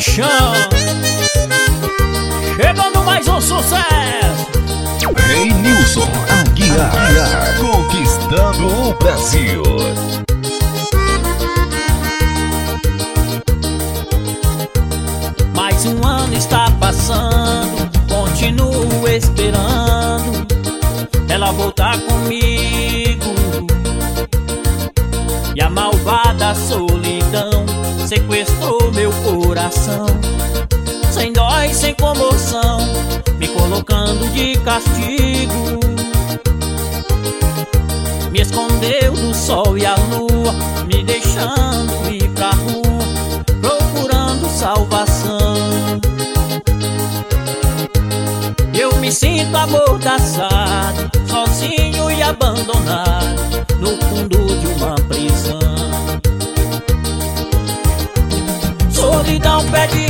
paixão. Chegando mais um sucesso. Rei Nilson Aguiar, conquistando o Brasil. Mais um ano está passando, continuo esperando ela voltar comigo. E a malvada solidão sequestrou meu coração, sem dó e sem comoção, me colocando de castigo. Me escondeu do sol e a lua, me deixando ir pra rua, procurando salvação. Eu me sinto amordaçado, sozinho e abandonado, no fundo de uma prisão. Solidão pede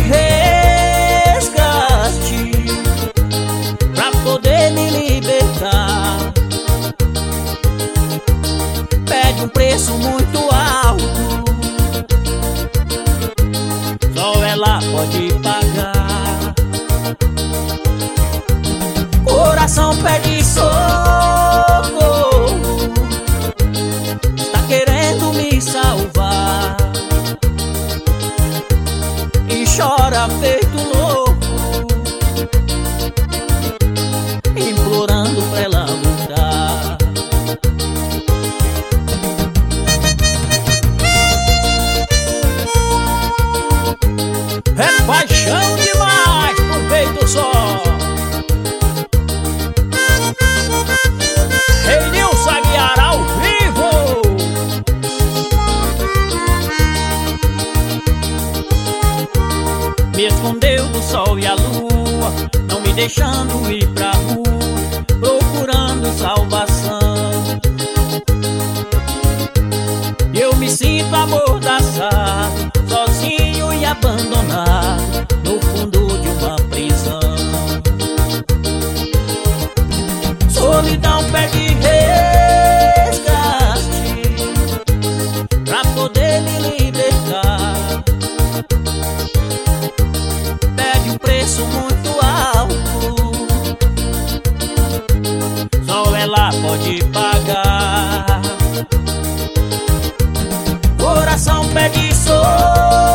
resgate pra poder me libertar. Pede um preço muito alto, só ela pode pagar. Coração pede socorro, está querendo me salvar, e chora feito louco, implorando pra ela mudar. É paixão demais pro peito só. Rei Nilson Aguiar ao vivo. Me escondeu do sol e a lua, não me deixando ir pra rua, procurando salvação. Eu me sinto amordaçado, sozinho e abandonado, no fundo de uma prisão. Solidão pede resgate pra poder me libertar. Pede um preço muito alto, só ela pode pagar. Coração pede socorro,